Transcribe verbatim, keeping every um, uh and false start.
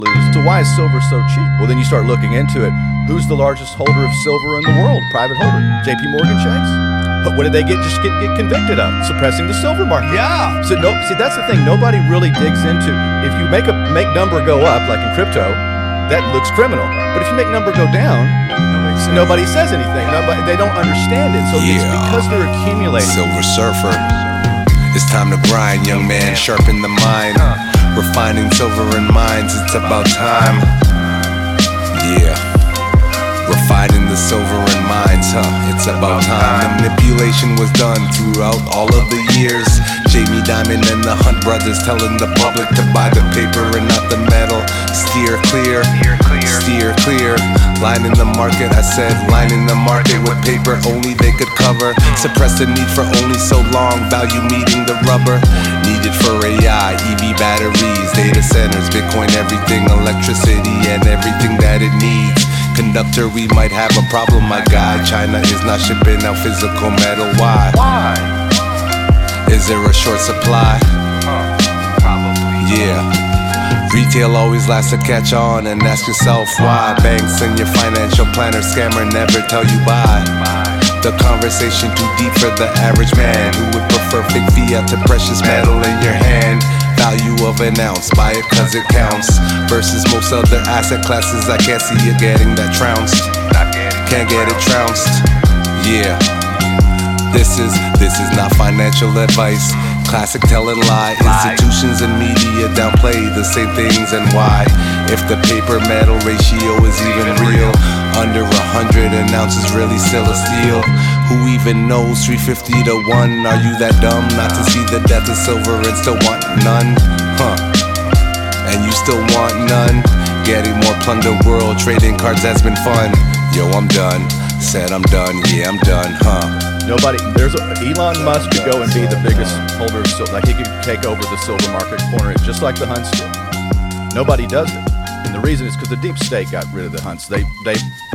lose. So why is silver so cheap? Well, then you start looking into it. Who's the largest holder of silver in the world? Private holder. J P Morgan Chase. But what did they get just get, get convicted of? Suppressing the silver market. Yeah. So no, see, that's the thing. Nobody really digs into. If you make a make number go up, like in crypto, that looks criminal. But if you make number go down, nobody says, nobody says anything. Nobody, they don't understand it. So Yeah. it's because they're accumulating. Silver Surfer. It's time to grind, young man, sharpen the mind. Refining silver in mines, it's about time. Yeah. Refining the silver in mines, huh? It's about time. Manipulation was done throughout all of the years. Jamie Dimon and the Hunt brothers telling the public to buy the paper and not the metal. Steer clear, steer clear. Line in the market, I said line in the market with paper only they could cover. Suppress the need for only so long, value meeting the rubber. Needed for A I, E V batteries, data centers, Bitcoin, everything, electricity and everything that it needs. Conductor, we might have a problem, my guy. China is not shipping out physical metal, why? Why? Is there a short supply? Uh, probably. Yeah. Retail always lasts to catch on, and ask yourself why. Banks and your financial planner scammer never tell you bye. The conversation too deep for the average man who would prefer fake fiat to precious metal in your hand. Value of an ounce, buy it cause it counts. Versus most other asset classes, I can't see you getting that trounced. Can't get it trounced. Yeah. This is, this is not financial advice. Classic tell and lie. Institutions and media downplay the same things and why. If the paper metal ratio is even real, under a hundred an ounce is really still a steal. Who even knows three fifty to one? Are you that dumb not to see the death of silver and still want none? Huh. And you still want none? Getting more plunder world, trading cards has been fun. Yo, I'm done. Said I'm done, yeah, I'm done, huh? Nobody, there's a, Elon Musk could go and be the biggest holder of silver. Like he could take over the silver market, corner it just like the Hunts did. Nobody does it. And the reason is because the deep state got rid of the Hunts. They, they